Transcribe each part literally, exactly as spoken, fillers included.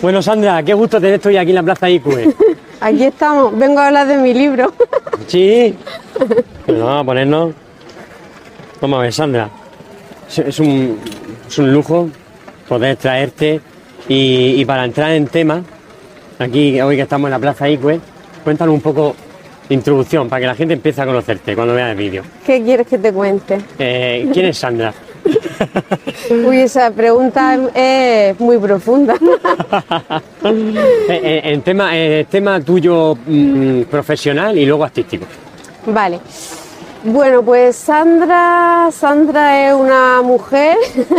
Bueno, Sandra, qué gusto tenerte hoy aquí en la Plaza I Q E. Aquí estamos, vengo a hablar de mi libro. Sí. Bueno, vamos a ponernos. Vamos a ver, Sandra. Es, es, un, es un lujo poder traerte y, y para entrar en tema, aquí hoy que estamos en la Plaza I Q E, cuéntanos un poco de introducción para que la gente empiece a conocerte cuando vea el vídeo. ¿Qué quieres que te cuente? Eh, ¿Quién es Sandra? Uy, esa pregunta es muy profunda. en, en tema, en tema tuyo mmm, profesional y luego artístico. Vale. Bueno, pues Sandra, Sandra es una mujer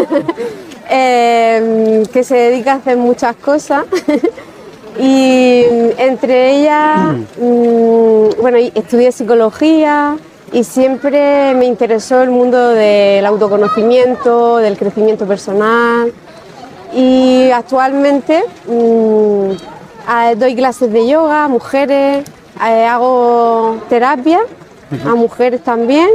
eh, que se dedica a hacer muchas cosas y entre ellas, mmm, bueno, estudié psicología. Y siempre me interesó el mundo del autoconocimiento, del crecimiento personal. Y actualmente mmm, doy clases de yoga a mujeres, eh, hago terapia uh-huh. a mujeres también.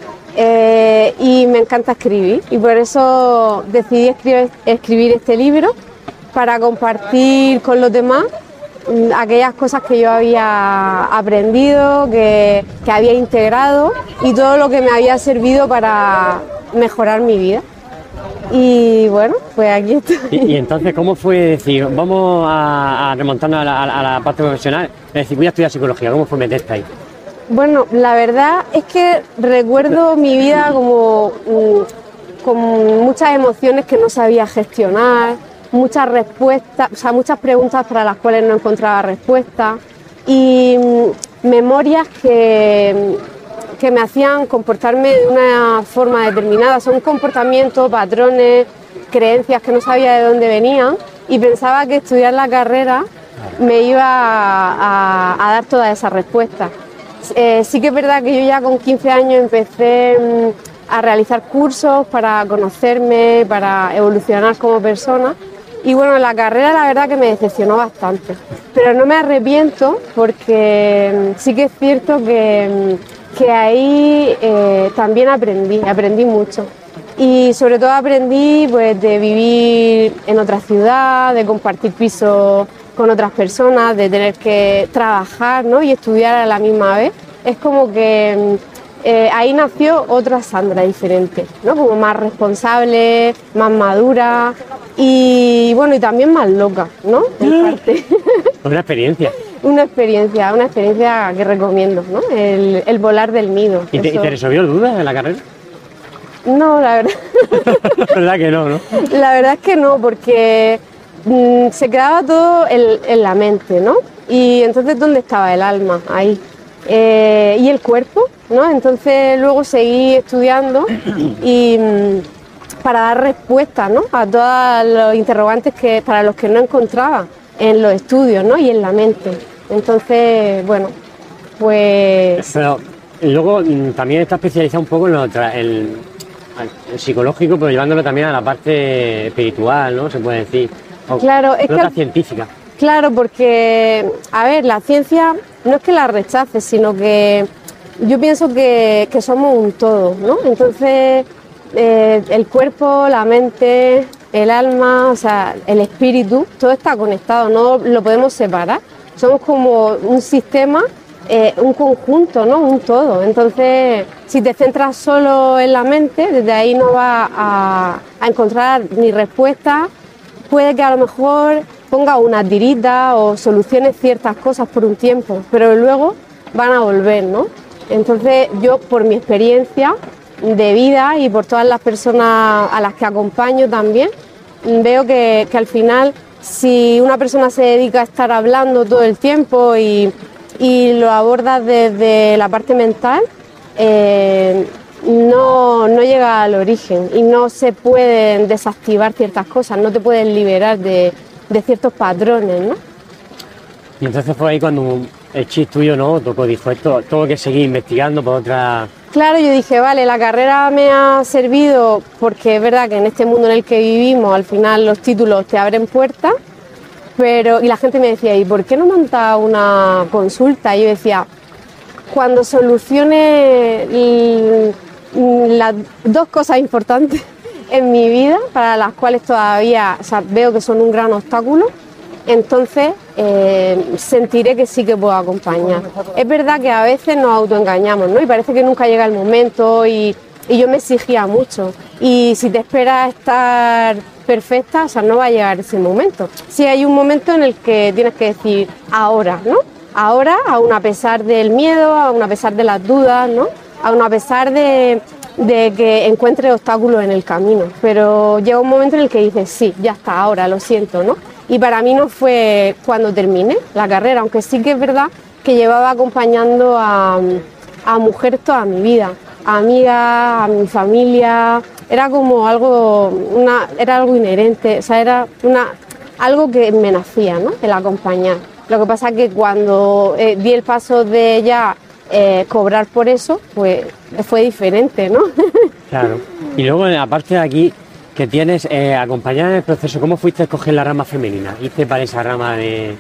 Eh, y me encanta escribir. Y por eso decidí escribir, escribir este libro para compartir con los demás aquellas cosas que yo había aprendido, que, que había integrado y todo lo que me había servido para mejorar mi vida. Y bueno, pues aquí estoy. Y, y entonces, ¿cómo fue decir, vamos a, a remontarnos a la, a la parte profesional? Es decir, voy a estudiar psicología, ¿cómo fue meterte ahí? Bueno, la verdad es que recuerdo mi vida como con muchas emociones que no sabía gestionar, muchas respuestas, o sea, muchas preguntas para las cuales no encontraba respuesta y memorias que, que me hacían comportarme de una forma determinada. Son comportamientos, patrones, creencias que no sabía de dónde venían y pensaba que estudiar la carrera me iba a, a, a dar todas esas respuestas. Eh, sí que es verdad que yo ya con quince años empecé a realizar cursos para conocerme, para evolucionar como persona. Y bueno, la carrera la verdad que me decepcionó bastante, pero no me arrepiento porque sí que es cierto que, que ahí eh, también aprendí, aprendí mucho. Y sobre todo aprendí pues, de vivir en otra ciudad, de compartir piso con otras personas, de tener que trabajar, ¿no? y estudiar a la misma vez. Es como que eh, ahí nació otra Sandra diferente, ¿no? Como más responsable, más madura. Y bueno, y también más loca, ¿no? En parte. Una experiencia. Una experiencia, una experiencia que recomiendo, ¿no? El, el volar del nido. ¿Y te, ¿Y te resolvió dudas en la carrera? No, la verdad. La verdad que no, ¿no? La verdad es que no, porque mmm, se quedaba todo en, en la mente, ¿no? Y entonces, ¿dónde estaba el alma? Ahí. Eh, y el cuerpo, ¿no? Entonces luego seguí estudiando y para dar respuestas, ¿no? a todos los interrogantes que para los que no encontraba en los estudios, ¿no? y en la mente. Entonces, bueno, pues... Pero luego también está especializado un poco en lo tra- el, el psicológico, pero llevándolo también a la parte espiritual, ¿no? Se puede decir. O claro, es nota que... científica. Claro, porque, a ver, la ciencia no es que la rechace, sino que yo pienso que, que somos un todo, ¿no? Entonces, eh, el cuerpo, la mente, el alma, o sea, el espíritu, todo está conectado, no lo podemos separar. Somos como un sistema, eh, un conjunto, ¿no? Un todo. Entonces, si te centras solo en la mente, desde ahí no vas a, a encontrar ni respuesta. Puede que a lo mejor ponga una tirita o soluciones ciertas cosas por un tiempo, pero luego van a volver, ¿no? Entonces yo, por mi experiencia de vida y por todas las personas a las que acompaño también, veo que, que al final, si una persona se dedica a estar hablando todo el tiempo y, y lo aborda desde la parte mental, eh, no, no llega al origen y no se pueden desactivar ciertas cosas, no te pueden liberar de, de ciertos patrones, ¿no? Y entonces fue ahí cuando el chip tuyo, ¿no? Tocó, dijo, esto tengo que seguir investigando por otra... Claro, yo dije, vale, la carrera me ha servido porque es verdad que en este mundo en el que vivimos al final los títulos te abren puertas, pero y la gente me decía, ¿y por qué no montas una consulta? Y yo decía, cuando solucione las dos cosas importantes en mi vida, para las cuales todavía, o sea, veo que son un gran obstáculo, entonces eh, sentiré que sí que puedo acompañar. Es verdad que a veces nos autoengañamos, ¿no? Y parece que nunca llega el momento y, y yo me exigía mucho. Y si te esperas estar perfecta, o sea, no va a llegar ese momento. Sí hay un momento en el que tienes que decir ahora, ¿no? Ahora, aun a pesar del miedo, aun a pesar de las dudas, ¿no? Aun a pesar de, de que encuentres obstáculos en el camino. Pero llega un momento en el que dices, sí, ya está, ahora, lo siento, ¿no? Y para mí no fue cuando terminé la carrera, aunque sí que es verdad que llevaba acompañando a, a mujeres toda mi vida, a amigas, a mi familia, era como algo, una, era algo inherente, o sea, era una, algo que me nacía, ¿no? El acompañar. Lo que pasa es que cuando eh, di el paso de ya eh, cobrar por eso, pues fue diferente, ¿no? Claro. Y luego, aparte de aquí, que tienes eh, acompañada en el proceso, ¿cómo fuiste a escoger la rama femenina? ¿Hice para esa rama de...?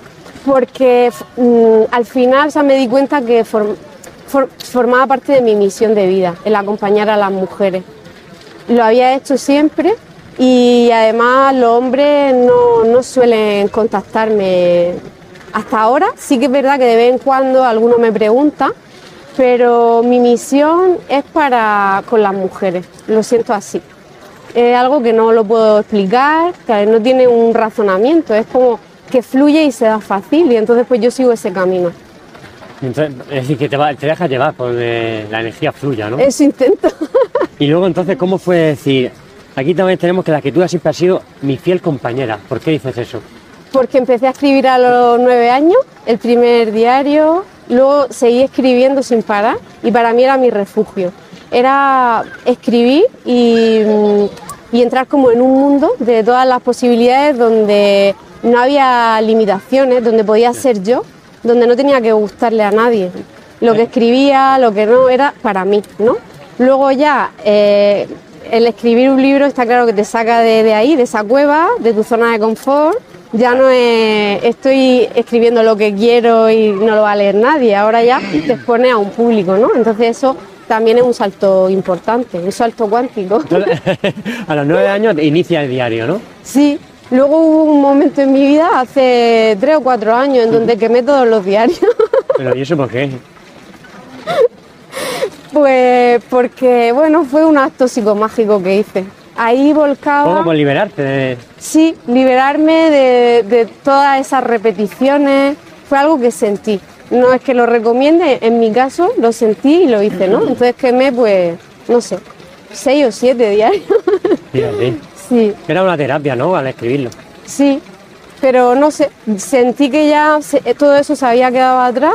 Porque mm, al final, o sea, me di cuenta que form, for, formaba parte de mi misión de vida, el acompañar a las mujeres. Lo había hecho siempre y además los hombres no, no suelen contactarme hasta ahora. Sí que es verdad que de vez en cuando alguno me pregunta, pero mi misión es para con las mujeres, lo siento así. Es algo que no lo puedo explicar, que no tiene un razonamiento, es como que fluye y se da fácil y entonces pues yo sigo ese camino. Entonces, es decir, que te, va, te dejas llevar por donde la energía fluya, ¿no? Eso intento. Y luego entonces, ¿cómo fue decir, aquí también tenemos que la escritura siempre ha sido mi fiel compañera? ¿Por qué dices eso? Porque empecé a escribir a los nueve años, el primer diario, luego seguí escribiendo sin parar y para mí era mi refugio. Era escribir y, y entrar como en un mundo de todas las posibilidades donde no había limitaciones, donde podía ser yo, donde no tenía que gustarle a nadie. Lo que escribía, lo que no, era para mí, ¿no? Luego ya, eh, el escribir un libro está claro que te saca de, de ahí, de esa cueva, de tu zona de confort. Ya no es, estoy escribiendo lo que quiero y no lo va a leer nadie, ahora ya te expones a un público, ¿no? Entonces eso también es un salto importante, un salto cuántico. A los nueve años inicia el diario, ¿no? Sí, luego hubo un momento en mi vida, hace tres o cuatro años, en donde quemé todos los diarios. ¿Pero y eso por qué? Pues porque, bueno, fue un acto psicomágico que hice. Ahí volcaba... ¿Cómo por liberarte? De... Sí, liberarme de, de todas esas repeticiones, fue algo que sentí. No es que lo recomiende, en mi caso lo sentí y lo hice, ¿no? Entonces quemé, pues, no sé, seis o siete diarios. Fíjate. Sí. Era una terapia, ¿no? Al escribirlo. Sí, pero no sé, sentí que ya se, todo eso se había quedado atrás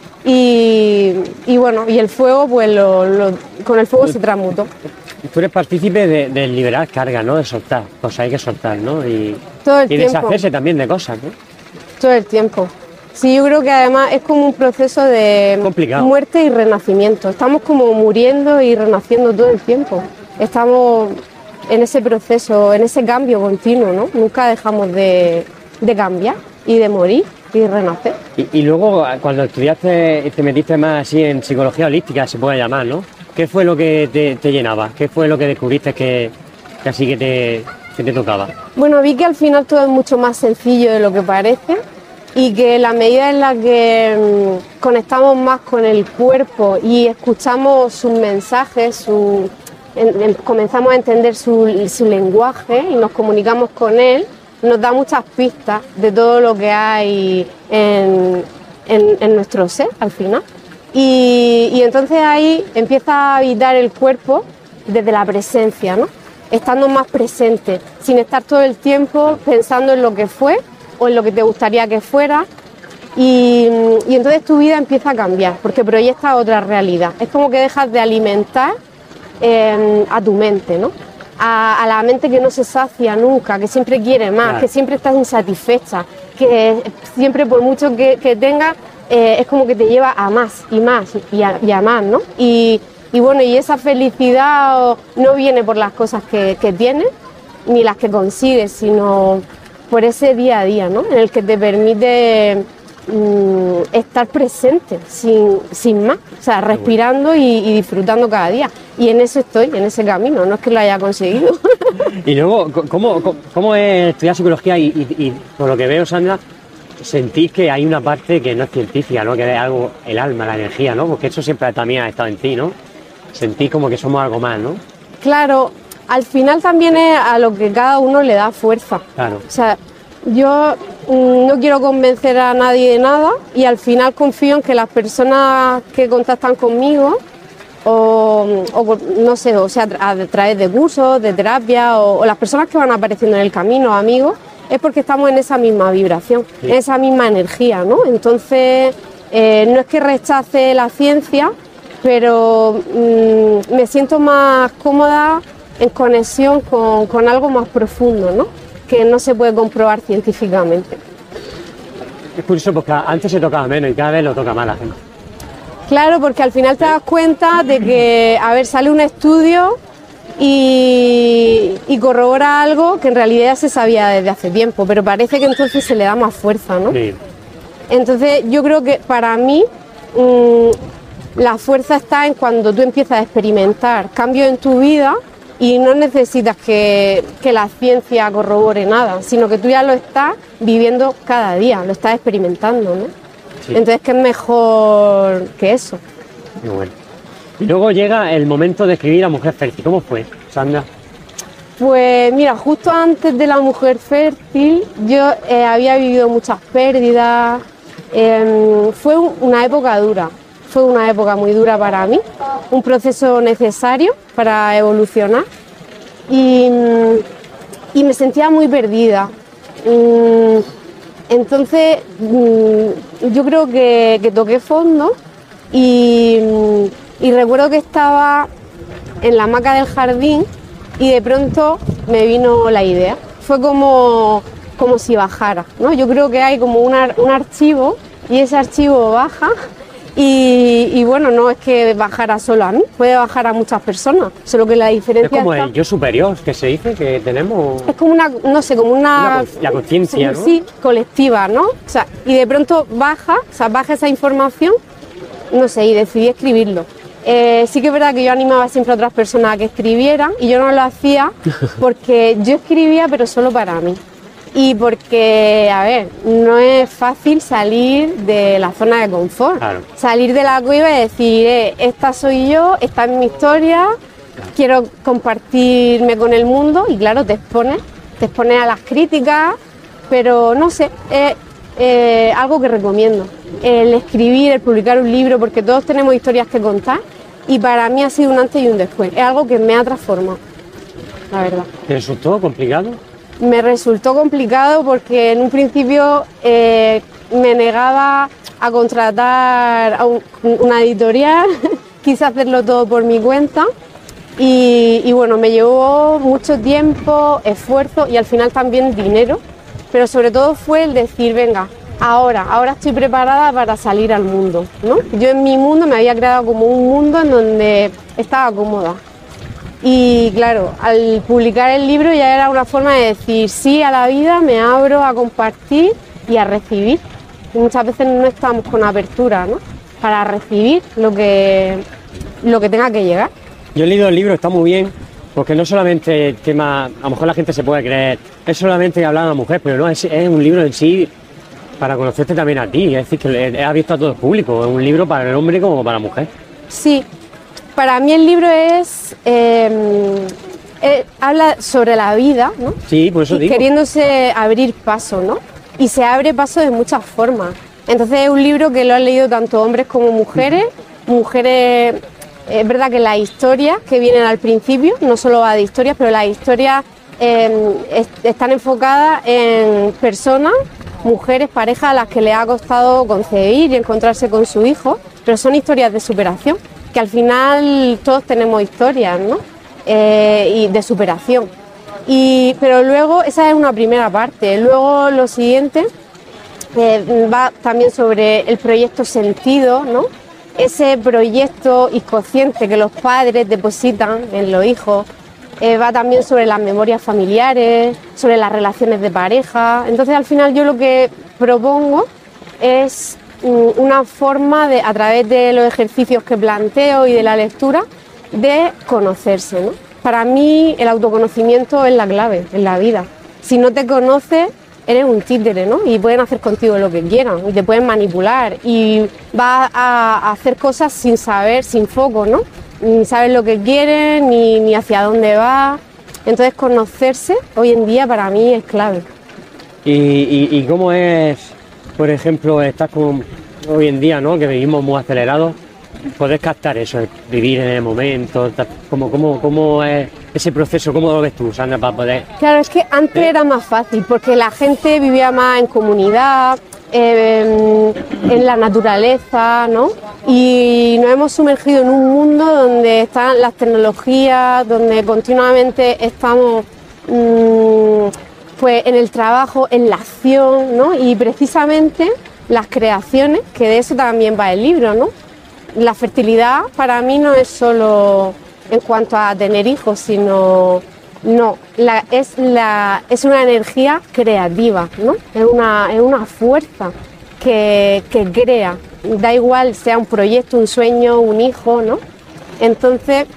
y, y bueno, y el fuego, pues lo, lo, con el fuego se transmutó. Tú eres partícipe de, de liberar carga, ¿no? De soltar, pues hay que soltar, ¿no? Y, todo el y tiempo. deshacerse también de cosas, ¿no? Todo el tiempo. Sí, yo creo que además es como un proceso de complicado. Muerte y renacimiento. Estamos como muriendo y renaciendo todo el tiempo. Estamos en ese proceso, en ese cambio continuo, ¿no? Nunca dejamos de, de cambiar y de morir y renacer. Y, y luego, cuando estudiaste y te metiste más así en psicología holística, se puede llamar, ¿no? ¿Qué fue lo que te, te llenaba? ¿Qué fue lo que descubriste que, que así que te, que te tocaba? Bueno, vi que al final todo es mucho más sencillo de lo que parece y que la medida en la que mmm, conectamos más con el cuerpo y escuchamos sus mensajes, su, en, en, comenzamos a entender su, su lenguaje y nos comunicamos con él, nos da muchas pistas de todo lo que hay en, en, en nuestro ser al final. Y, y entonces ahí empieza a habitar el cuerpo desde la presencia, ¿no? Estando más presente, sin estar todo el tiempo pensando en lo que fue o en lo que te gustaría que fuera. Y, y entonces tu vida empieza a cambiar, porque proyecta otra realidad. Es como que dejas de alimentar eh, a tu mente, ¿no? A, a la mente que no se sacia nunca, que siempre quiere más, claro. Que siempre está insatisfecha, que siempre por mucho que, que tenga... Eh, es como que te lleva a más y más y a, y a más, ¿no? Y, y bueno, y esa felicidad no viene por las cosas que, que tienes ni las que consigues, sino por ese día a día, ¿no? En el que te permite mm, estar presente, sin, sin más, o sea, respirando y, y disfrutando cada día. Y en eso estoy, en ese camino, no es que lo haya conseguido. Y luego, ¿cómo, cómo, cómo es estudiar psicología? Y, y, y por lo que veo, Sandra, sentís que hay una parte que no es científica, ¿no? Que es algo, el alma, la energía, ¿no? Porque eso siempre también ha estado en ti, ¿no? Sentís como que somos algo más, ¿no? Claro, al final también es a lo que cada uno le da fuerza. Claro. O sea, yo mm, no quiero convencer a nadie de nada y al final confío en que las personas que contactan conmigo o, o no sé, o sea, a través de cursos, de terapia o, o las personas que van apareciendo en el camino, amigos, es porque estamos en esa misma vibración, sí. en esa misma energía, ¿no? Entonces, eh, no es que rechace la ciencia, pero mmm, me siento más cómoda en conexión con, con algo más profundo, ¿no? Que no se puede comprobar científicamente. Es curioso porque antes se tocaba menos y cada vez lo toca más la gente. Claro, porque al final te das cuenta de que, a ver, sale un estudio y, y corrobora algo que en realidad ya se sabía desde hace tiempo, pero parece que entonces se le da más fuerza, ¿no? Sí. Entonces yo creo que para mí mmm, la fuerza está en cuando tú empiezas a experimentar cambios en tu vida y no necesitas que, que la ciencia corrobore nada, sino que tú ya lo estás viviendo cada día, lo estás experimentando, ¿no? Sí. Entonces, ¿qué es mejor que eso? Muy bueno. Y luego llega el momento de escribir a Mujer Fértil. ¿Cómo fue, Sandra? Pues mira, justo antes de La Mujer Fértil yo eh, había vivido muchas pérdidas, eh, fue un, una época dura. Fue una época muy dura para mí, un proceso necesario para evolucionar y, y me sentía muy perdida. Entonces yo creo que, que toqué fondo y, y recuerdo que estaba en la hamaca del jardín y de pronto me vino la idea. Fue como, como si bajara, ¿no? Yo creo que hay como un, ar, un archivo y ese archivo baja. Y, y bueno, no es que bajara solo a mí, puede bajar a muchas personas, solo que la diferencia es como está... el yo superior que se dice que tenemos. Es como una, no sé, como una... una la conciencia, ¿no? Sí, colectiva, ¿no? O sea, y de pronto baja, o sea, baja esa información, no sé, y decidí escribirlo. Eh, sí que es verdad que yo animaba siempre a otras personas a que escribieran y yo no lo hacía porque yo escribía pero solo para mí. Y porque, a ver, no es fácil salir de la zona de confort, claro. Salir de la cueva y decir, eh, esta soy yo, esta es mi historia, claro. Quiero compartirme con el mundo y claro, te expones, te expones a las críticas, pero no sé, es eh, algo que recomiendo, el escribir, el publicar un libro, porque todos tenemos historias que contar y para mí ha sido un antes y un después, es algo que me ha transformado, la verdad. ¿Te resultó complicado? Me resultó complicado porque en un principio eh, me negaba a contratar a un, una editorial, quise hacerlo todo por mi cuenta y, y bueno, me llevó mucho tiempo, esfuerzo y al final también dinero, pero sobre todo fue el decir, venga, ahora, ahora estoy preparada para salir al mundo, ¿no? Yo en mi mundo me había creado como un mundo en donde estaba cómoda. Y claro, al publicar el libro ya era una forma de decir sí a la vida, me abro a compartir y a recibir. Y muchas veces no estamos con apertura, ¿no? Para recibir lo que, lo que tenga que llegar. Yo he leído el libro, está muy bien, porque no solamente el tema, a lo mejor la gente se puede creer, es solamente hablar a la mujer, pero no, es, es un libro en sí para conocerte también a ti, es decir, que es abierto a todo el público, es un libro para el hombre como para la mujer. Sí. Para mí el libro es, eh, eh, habla sobre la vida, ¿no? Sí, por eso digo. Queriéndose abrir paso, ¿no? Y se abre paso de muchas formas. Entonces es un libro que lo han leído tanto hombres como mujeres. Mujeres, es verdad que las historias que vienen al principio, no solo va de historias, pero las historias eh, est están enfocadas en personas, mujeres, parejas a las que les ha costado concebir y encontrarse con su hijo, pero son historias de superación. Que al final todos tenemos historias, ¿no? Eh, y de superación. Y, pero luego, esa es una primera parte. Luego lo siguiente eh, va también sobre el proyecto Sentido, ¿no? Ese proyecto inconsciente que los padres depositan en los hijos. Eh, va también sobre las memorias familiares, sobre las relaciones de pareja. Entonces al final yo lo que propongo es mm, una forma de, a través de los ejercicios que planteo y de la lectura, de conocerse, ¿no? Para mí el autoconocimiento es la clave en la vida. Si no te conoces, eres un títere, ¿no? Y pueden hacer contigo lo que quieran y te pueden manipular y vas a hacer cosas sin saber, sin foco, ¿no? Ni sabes lo que quieres, ni, ni hacia dónde vas. Entonces conocerse hoy en día para mí es clave. ¿Y, y, y cómo es, por ejemplo, estás con hoy en día, ¿no? Que vivimos muy acelerados, poder captar eso, el vivir en el momento, ¿cómo, cómo, cómo es ese proceso? ¿Cómo lo ves tú, Sandra, para poder...? Claro, es que antes ¿Eh? era más fácil, porque la gente vivía más en comunidad, eh, en la naturaleza, ¿no? Y nos hemos sumergido en un mundo donde están las tecnologías, donde continuamente estamos mmm, pues en el trabajo, en la acción, ¿no? Y precisamente las creaciones, que de eso también va el libro, ¿no? La fertilidad para mí no es solo en cuanto a tener hijos, sino no, la, es, la, es una energía creativa, ¿no? Es una, es una fuerza que, que crea, da igual sea un proyecto, un sueño, un hijo, ¿no? Entonces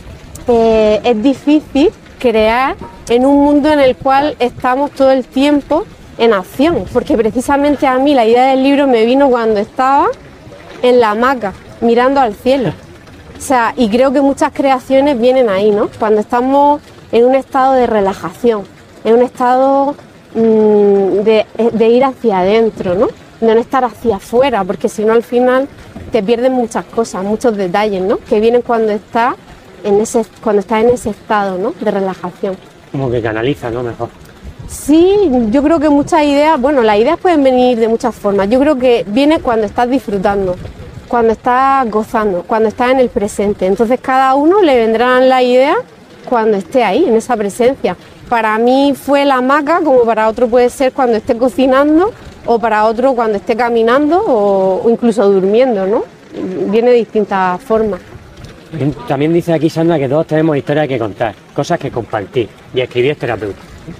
eh, es difícil crear en un mundo en el cual estamos todo el tiempo en acción, porque precisamente a mí la idea del libro me vino cuando estaba en la hamaca, mirando al cielo. O sea, y creo que muchas creaciones vienen ahí, ¿no? Cuando estamos en un estado de relajación, en un estado mmm, de, de ir hacia adentro, ¿no? De no estar hacia afuera, porque si no al final te pierden muchas cosas, muchos detalles, ¿no? Que vienen cuando estás en ese, cuando estás en ese estado, ¿no? De relajación. Como que canaliza, ¿no? Mejor. Sí, yo creo que muchas ideas, bueno, las ideas pueden venir de muchas formas. Yo creo que viene cuando estás disfrutando, cuando estás gozando, cuando estás en el presente. Entonces cada uno le vendrán las ideas cuando esté ahí, en esa presencia. Para mí fue la hamaca, como para otro puede ser cuando esté cocinando, o para otro cuando esté caminando o, o incluso durmiendo, ¿no? Viene de distintas formas. También dice aquí Sandra que todos tenemos historias que contar, cosas que compartir, y escribir es terapeuta.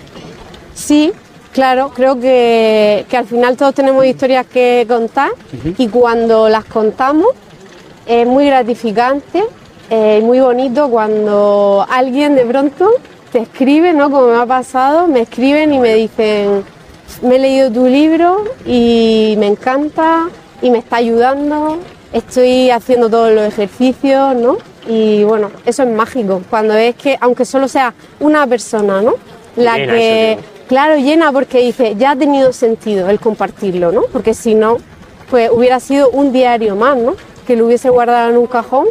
Sí, claro, creo que, que al final todos tenemos historias que contar, uh-huh. Y cuando las contamos es muy gratificante, es muy bonito cuando alguien de pronto te escribe, ¿no? Como me ha pasado, me escriben y me dicen, me he leído tu libro y me encanta y me está ayudando, estoy haciendo todos los ejercicios, ¿no? Y bueno, eso es mágico, cuando es que, aunque solo sea una persona, ¿no? La Llena, que, claro, llena porque dice, ya ha tenido sentido el compartirlo, ¿no? Porque si no, pues hubiera sido un diario más, ¿no? Que lo hubiese guardado en un cajón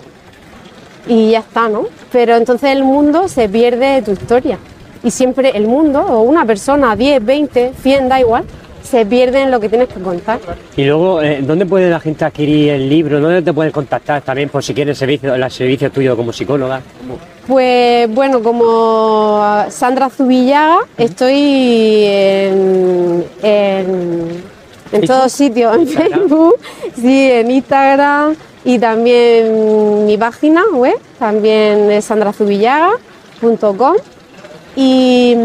y ya está, ¿no? Pero entonces el mundo se pierde de tu historia. Y siempre el mundo, o una persona, diez, veinte, cien, da igual, se pierde en lo que tienes que contar. Y luego, eh, ¿dónde puede la gente adquirir el libro? ¿Dónde te pueden contactar también por si quieres servicio, los servicios tuyos como psicóloga? Pues bueno, como Sandra Zubillaga, estoy en, en, en todos sitios, en Facebook, sí, en Instagram y también mi página web, también es sandra zubillaga punto com. Y,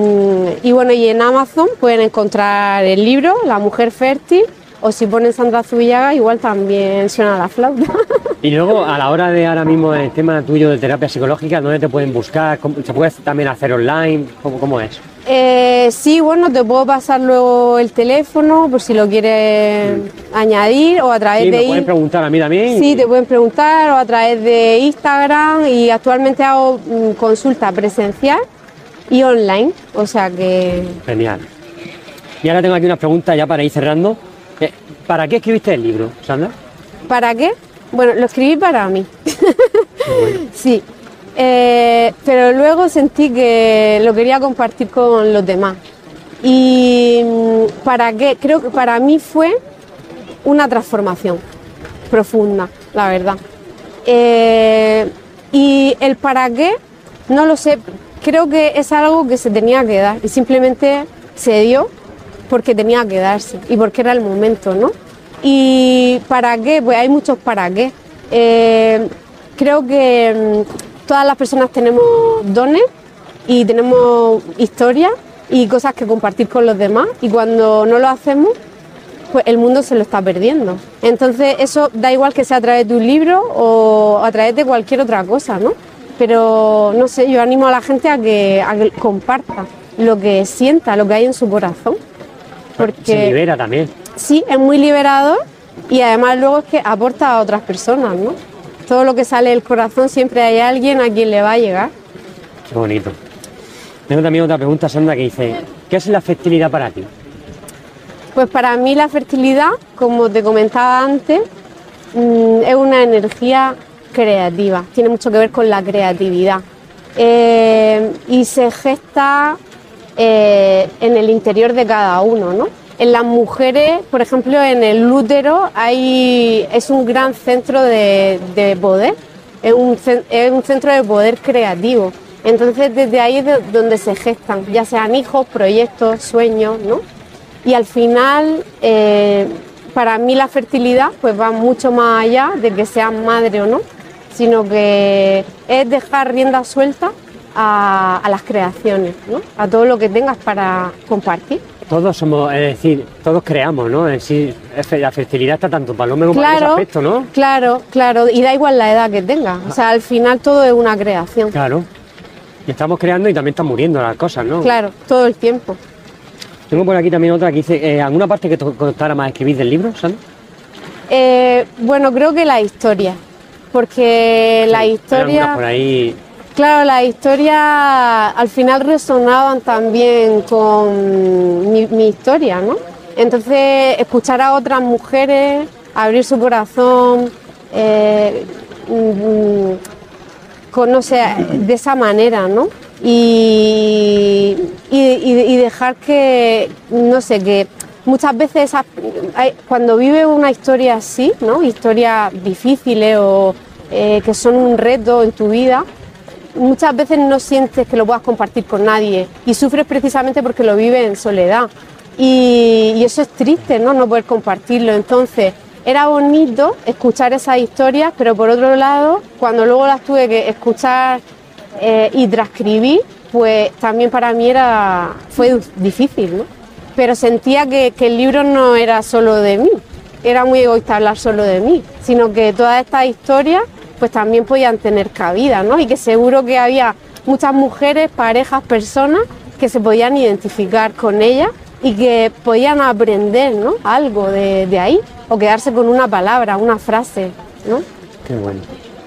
y bueno, y en Amazon pueden encontrar el libro La Mujer Fértil, o si ponen Sandra Zubillaga igual también suena la flauta. Y luego a la hora de ahora mismo el tema tuyo de terapia psicológica, ¿dónde te pueden buscar? ¿Se puede también hacer online? ¿Cómo, cómo es? Eh, sí, bueno, te puedo pasar luego el teléfono por si lo quieres mm. añadir, o a través sí, de... me pueden preguntar a mí también. Sí, te pueden preguntar, o a través de Instagram, y actualmente hago mm, consulta presencial y online, o sea que... Genial. Y ahora tengo aquí unas preguntas ya para ir cerrando. ¿Para qué escribiste el libro, Sandra? ¿Para qué? Bueno, lo escribí para mí. Bueno. Sí, eh, pero luego sentí que lo quería compartir con los demás. ¿Y para qué? Creo que para mí fue una transformación profunda, la verdad. Eh, y el para qué, no lo sé. Creo que es algo que se tenía que dar y simplemente se dio porque tenía que darse y porque era el momento, ¿no? ¿Y para qué? Pues hay muchos para qué. Eh, creo que mmm, todas las personas tenemos dones y tenemos historias y cosas que compartir con los demás, y cuando no lo hacemos pues el mundo se lo está perdiendo. Entonces eso da igual que sea a través de un libro o a través de cualquier otra cosa, ¿no? Pero no sé, yo animo a la gente a que, a que comparta lo que sienta, lo que hay en su corazón. Porque se libera también. Sí, es muy liberador y además luego es que aporta a otras personas, ¿no? Todo lo que sale del corazón siempre hay alguien a quien le va a llegar. Qué bonito. Tengo también otra pregunta, Sandra, que dice, ¿qué es la fertilidad para ti? Pues para mí la fertilidad, como te comentaba antes, mmm, es una energía creativa, tiene mucho que ver con la creatividad eh, y se gesta eh, en el interior de cada uno, ¿no? En las mujeres, por ejemplo, en el útero hay, es un gran centro de, de poder, es un, es un centro de poder creativo. Entonces desde ahí es de donde se gestan, ya sean hijos, proyectos, sueños, ¿no? Y al final, eh, para mí la fertilidad pues va mucho más allá de que seas madre o no, sino que es dejar rienda suelta a, a las creaciones, ¿no? A todo lo que tengas para compartir. Todos somos, es decir, todos creamos, ¿no? Es decir, la fertilidad está tanto para el hombre como claro, para ese aspecto, ¿no? Claro, claro, y da igual la edad que tengas, o sea, al final todo es una creación. Claro, y estamos creando y también están muriendo las cosas, ¿no? Claro, todo el tiempo. Tengo por aquí también otra que dice, eh, ¿alguna parte que te costara más escribir del libro, Sandra? Eh, bueno, creo que la historia, porque sí, la historia... por ahí... Claro, las historias al final resonaban también con mi, mi historia, ¿no? Entonces, escuchar a otras mujeres, abrir su corazón, eh, con, no sé, de esa manera, ¿no? Y, y, y dejar que, no sé, que muchas veces esas, hay, cuando vives una historia así, ¿no? Historias difíciles o eh, que son un reto en tu vida, muchas veces no sientes que lo puedas compartir con nadie y sufres precisamente porque lo vives en soledad y, y eso es triste, ¿no? No poder compartirlo. Entonces era bonito escuchar esas historias, pero por otro lado, cuando luego las tuve que escuchar eh, y transcribir, pues también para mí era, fue difícil, ¿no? Pero sentía que, que el libro no era solo de mí, era muy egoísta hablar solo de mí, sino que todas estas historias pues también podían tener cabida, ¿no? Y que seguro que había muchas mujeres, parejas, personas que se podían identificar con ellas y que podían aprender, ¿no? Algo de, de ahí, o quedarse con una palabra, una frase, ¿no? Qué bueno.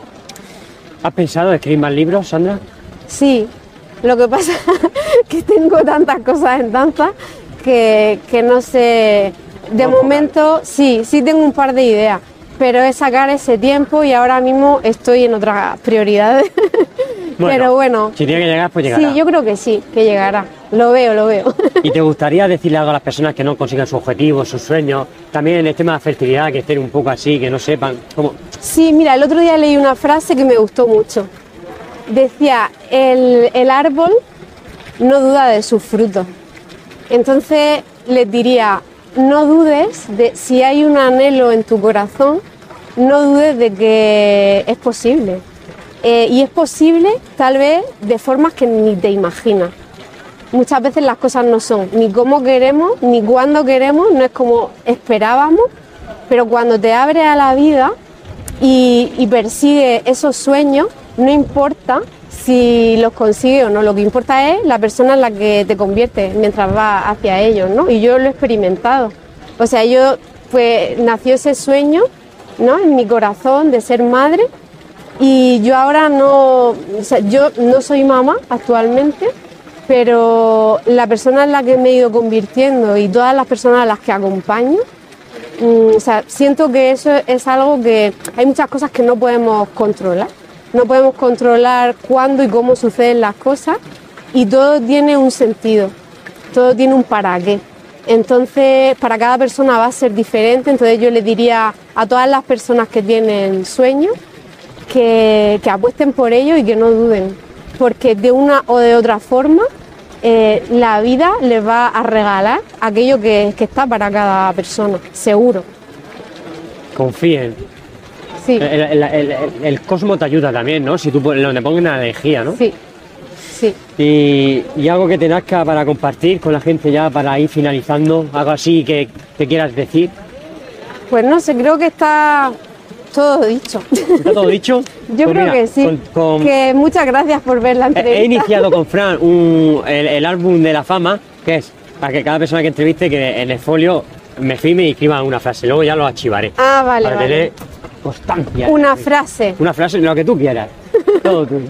¿Has pensado en escribir más libros, Sandra? Sí, lo que pasa es que tengo tantas cosas en danza que, que no sé, de Vamos momento sí, sí tengo un par de ideas, pero es sacar ese tiempo y ahora mismo estoy en otras prioridades. Bueno, pero bueno. Si tiene que llegar, pues llegará. Sí, yo creo que sí, que llegará. Lo veo, lo veo. ¿Y te gustaría decirle algo a las personas que no consigan sus objetivos, sus sueños? También en el tema de la fertilidad, que estén un poco así, que no sepan cómo... Sí, mira, el otro día leí una frase que me gustó mucho. Decía, el, el árbol no duda de sus frutos. Entonces les diría, no dudes de si hay un anhelo en tu corazón, no dudes de que es posible. Eh, y es posible tal vez de formas que ni te imaginas. Muchas veces las cosas no son ni como queremos, ni cuando queremos, no es como esperábamos, pero cuando te abres a la vida y, y persigues esos sueños, no importa si los consigues o no, lo que importa es la persona en la que te conviertes mientras vas hacia ellos, ¿no? Y yo lo he experimentado. O sea, yo, pues, nació ese sueño, ¿no? En mi corazón de ser madre y yo ahora no, o sea, yo no soy mamá actualmente, pero la persona en la que me he ido convirtiendo y todas las personas a las que acompaño, mmm, o sea, siento que eso es algo que hay muchas cosas que no podemos controlar. No podemos controlar cuándo y cómo suceden las cosas y todo tiene un sentido, todo tiene un para qué. Entonces, para cada persona va a ser diferente, entonces yo le diría a todas las personas que tienen sueños que, que apuesten por ello y que no duden, porque de una o de otra forma eh, la vida les va a regalar aquello que, que está para cada persona, seguro. Confíen. Sí. El, el, el, el, el cosmos te ayuda también, ¿no? Si tú donde pongas una energía, ¿no? Sí. Sí. Y, y algo que te nazca para compartir con la gente ya para ir finalizando, algo así que te quieras decir. Pues no sé, creo que está todo dicho. ¿Está todo dicho? Yo Pues creo mira, que sí. con- con- Que muchas gracias por ver la He, entrevista. he iniciado con Fran un- el, el álbum de la fama, que es para que cada persona que entreviste que en el folio me firme y escriba una frase, luego ya lo archivaré. Ah, vale, para vale. tener constancia. Una frase. Una frase, lo que tú quieras. Todo tuyo.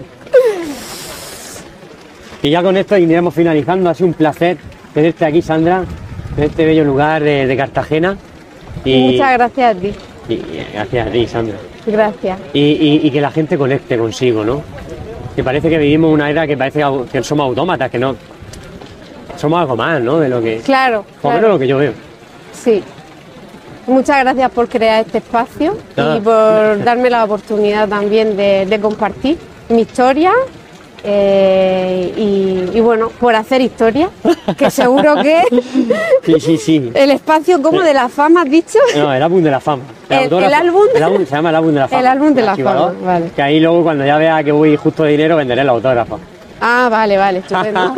Y ya con esto iremos finalizando. Ha sido un placer tenerte aquí, Sandra, en este bello lugar de, de Cartagena. Y, Muchas gracias a ti. y- y gracias a ti, Sandra. Gracias. Y, y- y que la gente conecte consigo, ¿no? Que parece que vivimos una era que parece que que somos autómatas, que no. Somos algo más, ¿no? De lo que. Claro, Por lo menos claro. lo que yo veo. Sí. Muchas gracias por crear este espacio Nada. y por darme la oportunidad también de, de compartir mi historia eh, y, y bueno, por hacer historia, que seguro que Sí, sí, sí. el espacio como de la fama, has dicho. No, el álbum de la fama. El- autógrafo- el álbum- el álbum se llama el álbum de la fama. El álbum de la archivador, fama, vale. Que ahí luego cuando ya vea que voy justo de dinero venderé el autógrafo. Ah, vale, vale, estupendo.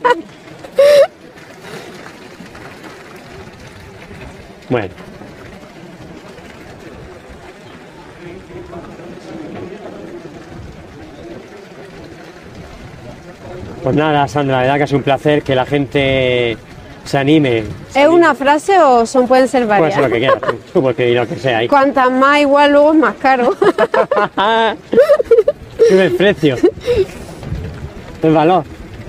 Bueno. Pues nada, Sandra, la verdad que es un placer que la gente se anime. ¿Es una frase o son pueden ser Puede varias? ser lo que quieras, tú, tú porque lo que sea ahí. Cuantas más igual luego es más caro. Sube el precio. El valor.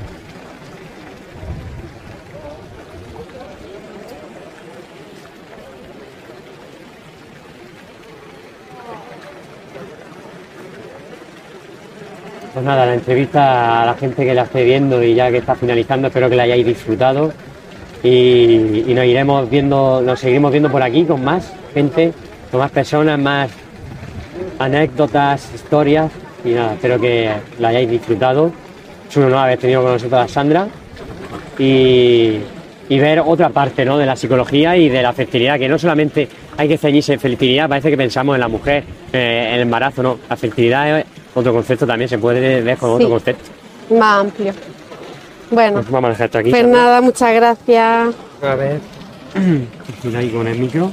Pues nada, la entrevista a la gente que la esté viendo y ya que está finalizando, espero que la hayáis disfrutado. Y, y nos iremos viendo, nos seguiremos viendo por aquí con más gente, con más personas, más anécdotas, historias. Y nada, espero que la hayáis disfrutado. Es un honor haber tenido con nosotros a Sandra. Y, y ver otra parte, ¿no?, de la psicología y de la fertilidad, que no solamente hay que ceñirse en fertilidad, parece que pensamos en la mujer, eh, en el embarazo, no. La fertilidad es otro concepto también, se puede ver con Sí. otro concepto. Más amplio. Bueno, Pues vamos a dejar esto aquí. pues Sandra. nada, muchas gracias. A ver. Mira ahí con el micro.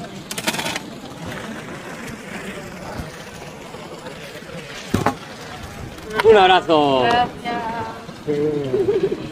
Un abrazo. Gracias.